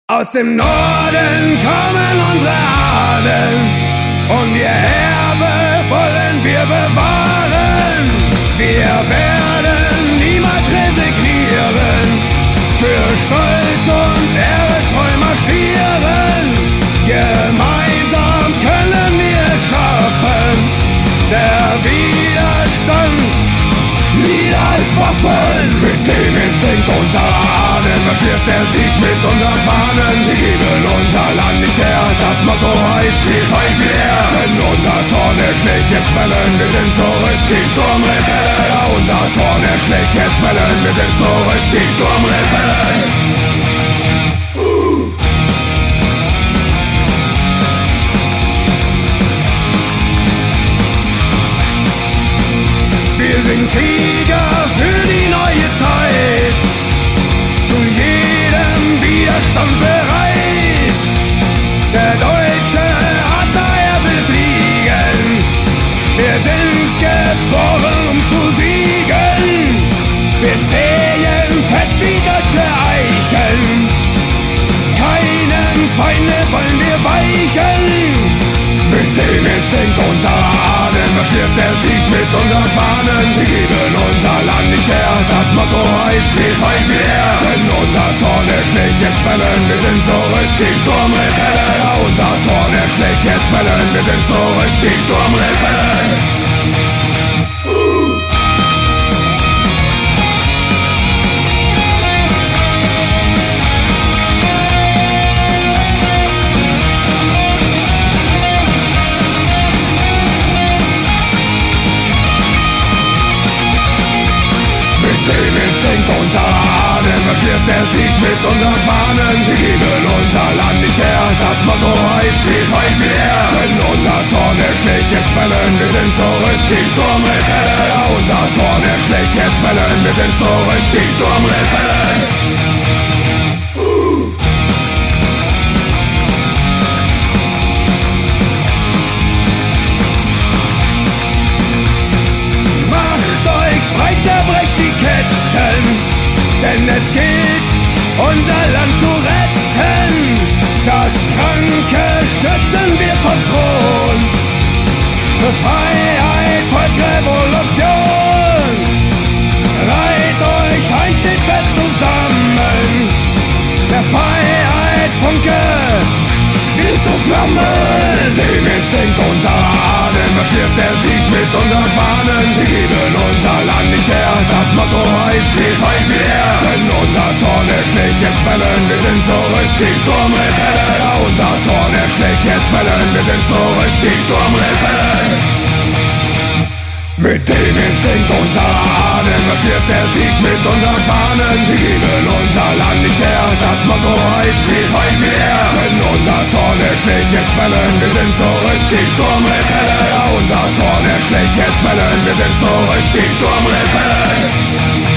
Aus dem Norden kommen unsere Ahnen und ihr Erbe wollen wir bewahren. Wir werden niemals resignieren, für Stolz und Ehre treu marschieren. Gemeinsam können wir es schaffen, der Widerstand wieder als Waffen. Mit dem Instinkt unserer Ahnen marschiert der Sieg mit unseren Fahnen. Wir geben unser Land nicht her, das Motto heißt wie fein wie er. Denn unser Zorn erschlägt jetzt Wellen, wir sind zurück, die Sturmrebellen. Unser Zorn erschlägt jetzt Wellen, wir sind zurück, die Sturmrebellen. Wir sind Krieger für die neue Zeit, zu jedem Widerstand bereit. Der Deutsche Adler, er will fliegen, wir sind geboren, um zu siegen. Wir stehen fest wie deutsche Eichen, keinem Feinde wollen wir weichen. Mit dem Instinkt unserer Ahnen marschiert der Sieg mit unseren Fahnen. Wir geben unser Land nicht her, das Motto heißt wie fein wie er. Denn unser Zorn erschlägt jetzt Wellen, wir sind zurück, die Sturmrebellen. Unser Zorn erschlägt jetzt Wellen, wir sind zurück, die Sturmrebellen. Dem Instinkt unserer Ahnen marschiert der Sieg mit unseren Fahnen. Wir geben unser Land nicht her, das Motto heißt wie fein wie er. Denn unser Zorn erschlägt jetzt Wellen, wir sind zurück, die Sturmrebellen. Unser Zorn erschlägt jetzt Wellen, wir sind zurück, die Sturmrebellen. Zerbrecht die Ketten, denn es gilt, unser Land zu retten. Das Kranke stürzen wir vom Thron, für Freiheit folgt Revolution. Reiht euch ein, steht fest zusammen, der Freiheit Funke will zu Flammen. Dem Instinkt unserer Ahnen marschiert der Sieg mit unseren Fahnen. Wir geben unser Land nicht her, das Motto heißt wie fein wie er. Denn unser Zorn erschlägt jetzt Wellen, wir sind zurück, die Sturmrebellen. Unser Zorn erschlägt jetzt Wellen, wir sind zurück, die Sturmrebellen. Mit dem Instinkt unserer Ahnen marschiert der Sieg mit unseren Fahnen. Wir geben unser Land nicht her, das Motto heißt wie fein wie er. Denn unser Zorn erschlägt jetzt Wellen, wir sind zurück, die Sturmrebellen. Unser Zorn erschlägt jetzt Wellen, wir sind zurück, die Sturmrebellen.